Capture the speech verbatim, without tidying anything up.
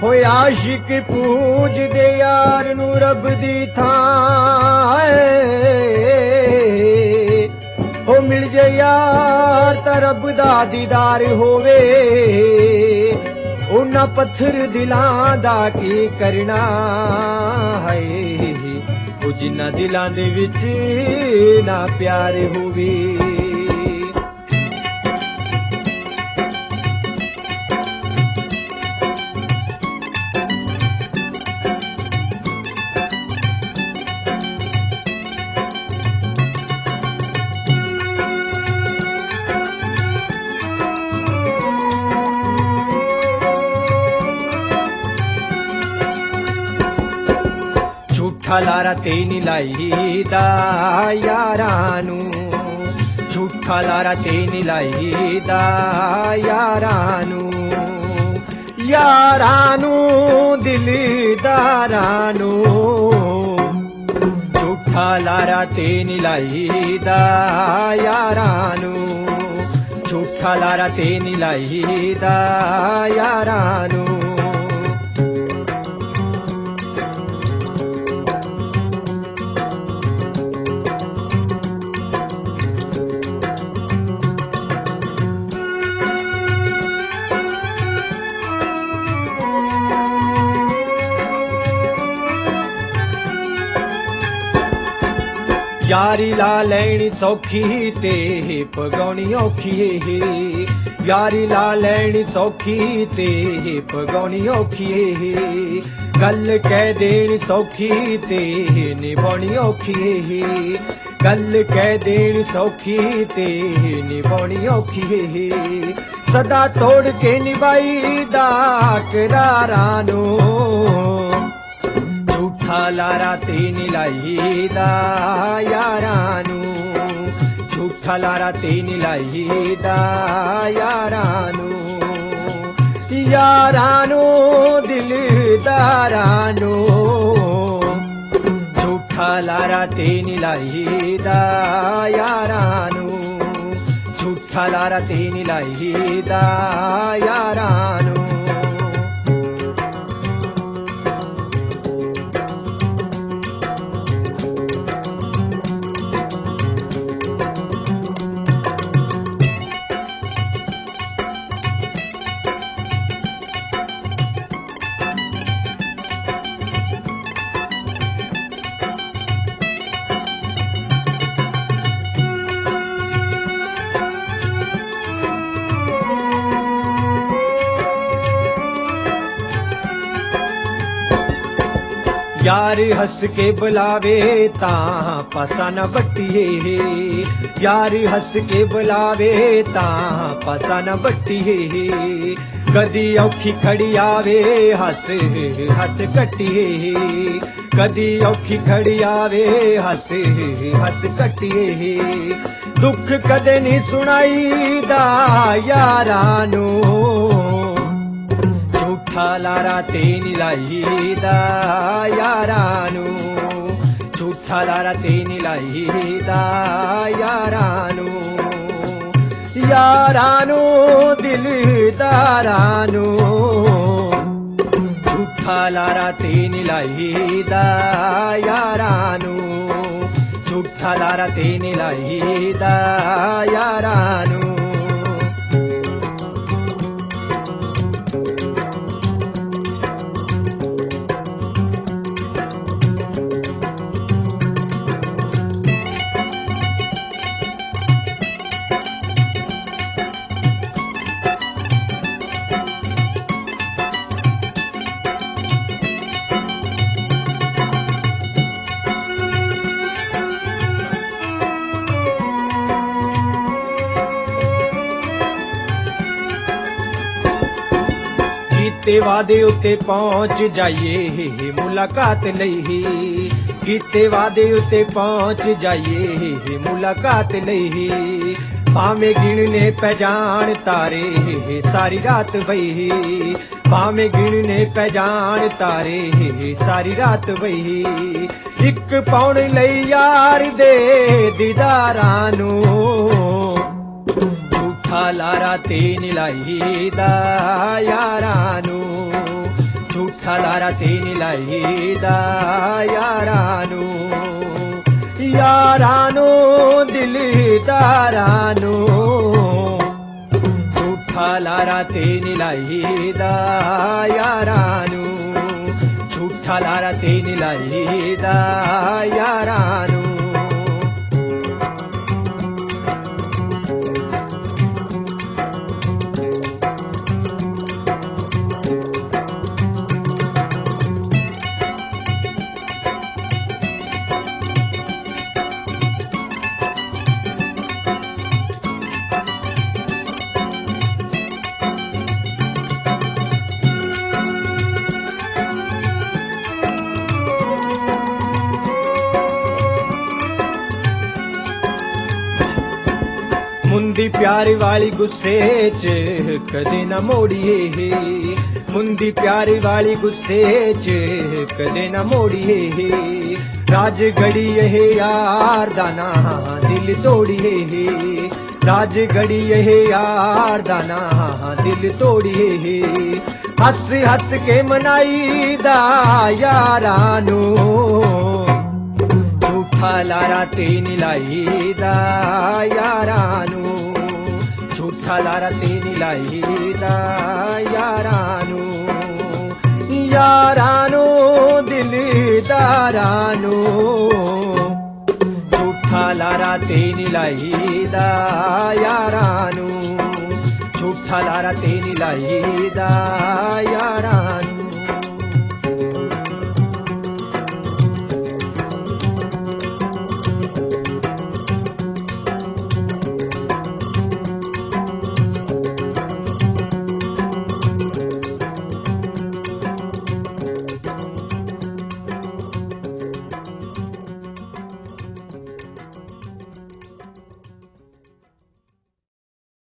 ਹੋਏ ਆਸ਼ਿਕ ਪੂਜਦੇ ਯਾਰ ਨੂੰ ਰੱਬ ਦੀ ਥਾਂ ਹੋ ਮਿਲ ਜੇ ਯਾਰ ਤਾਂ ਰੱਬ ਦਾ ਦੀਦਾਰ ਹੋਵੇ ਉਹਨਾਂ ਪੱਥਰ ਦਿਲਾਂ ਦਾ ਕੀ ਕਰਨਾ ਹੈ ਉਹ ਜਿਨ੍ਹਾਂ ਦਿਲਾਂ ਦੇ ਵਿੱਚ ਨਾ ਪਿਆਰ ਹੋਵੇ। ਝੂਠਾ ਲਾਰਾ ਤੇ ਨੀ ਲਾਈਦਾ ਯਾਰਾਂ ਨੂੰ, ਝੂਠਾ ਲਾਰਾ ਤੇ ਨੀ ਲਾਈਦਾ ਯਾਰਾਂ ਨੂੰ, ਯਾਰਾਂ ਨੂੰ ਦਿਲਦਾਰਾਂ ਨੂੰ। ਝੂਠਾ ਲਾਰਾ ਤੇ ਨੀ ਲਾਈਦਾ ਯਾਰਾਂ ਨੂੰ, ਝੂਠਾ ਲਾਰਾ ਤੇ ਨੀ ਲਾਈਦਾ ਯਾਰਾਂ ਨੂੰ। यारी ला लैनी सौखी ते पगाउणी औखी है, यारी ला लैनी सौखी ते पगाउणी औखी है। गल कह देनी सौखी ते निभाउणी औखी है, गल कह देनी सौखी ते निभाउणी औखी है। सदा तोड़ के निभाईदा करारां नूं, झूठा लारा ते नी लाईदा यारां नूं, झूठा लारा ते नी लाईदा यारां नूं, यारां नूं दिलदारां नूं। झूठा लारा ते नी लाईदा यारां नूं, झूठा लारा ते नी लाईदा यारां नूं। यार हस के बुलावे तां पासा न बट्टिए, यार हस के बुलावे तां पासा न बट्टिए। कदी औखी खड़ी आवे हस हस कट्टिए, कदी औखी खड़ी आवे हस हस कट्टिए। दुख कदे नहीं सुनाईदा यारां नूं, झूठा लारा ते नी लाईदा यारां नूं, झूठा लारा ते नी लाईदा यारां नूं, यारां नूं दिलदारां नूं। झूठा लारा ते नी लाईदा यारां नूं, झूठा लारा ते नी लाईदा यारां नूं। ਕੀਤੇ ਵਾਦੇ ਉੱਤੇ ਪਹੁੰਚ ਜਾਈਏ ਮੁਲਾਕਾਤ ਲਈ, ਕੀਤੇ ਵਾਦੇ ਉੱਤੇ ਪਹੁੰਚ ਜਾਈਏ ਮੁਲਾਕਾਤ ਲਈ। ਭਾਵੇਂ ਗਿਣਨੇ ਪੈ ਜਾਣ ਤਾਰੇ ਸਾਰੀ ਰਾਤ ਬਈ, ਭਾਵੇਂ ਗਿਣਨੇ ਪੈ ਜਾਣ ਤਾਰੇ ਸਾਰੀ ਰਾਤ ਬਈ। ਇੱਕ ਪਾਉਣ ਲਈ ਯਾਰ ਦੇ ਦੀਦਾਰਾਂ ਨੂੰ, ਝੂਠਾ ਲਾਰਾ ਤੇ ਨੀ ਲਾਈਦਾ ਯਾਰਾਂ ਨੂੰ, ਝੂਠਾ ਲਾਰਾ ਤੇ ਨੀ ਲਾਈਦਾ ਯਾਰਾਂ ਨੂੰ ਯਾਰਾਂ ਨੂੰ ਦਿਲਦਾਰਾਂ ਨੂੰ ਝੂਠਾ ਲਾਰਾ ਤੇ ਨੀ ਲਾਈਦਾ ਯਾਰਾਂ ਨੂੰ ਝੂਠਾ ਲਾਰਾ ਤੇ ਨੀ ਲਾਈਦਾ ਯਾਰਾਂ ਨੂੰ मुंदी प्यार वाली गुस्से च कदे न मोड़िए मुंदी प्यार वाली गुस्से च कदे न मोड़िए राज घड़ी यह यार दाना दिल तोड़िए राज घड़ी यह यार दाना दिल तोड़िए हस हस के मनाई दा यारानू ਝੂਠਾ ਲਾਰਾ ਤੇ ਨੀ ਲਾਈਦਾ ਯਾਰਾਂ ਨੂੰ ਝੂਠਾ ਲਾਰਾ ਤੇ ਨੀ ਲਾਈਦਾ ਯਾਰਾਂ ਨੂੰ ਯਾਰਾਂ ਨੂੰ ਦਿਲਦਾਰਾਂ ਨੂੰ ਝੂਠਾ ਲਾਰਾ ਤੇ ਨੀ ਲਾਈਦਾ ਯਾਰਾਂ ਨੂੰ ਝੂਠਾ ਲਾਰਾ ਤੇ ਨੀ ਲਾਈਦਾ ਯਾਰਾਂ ਨੂੰ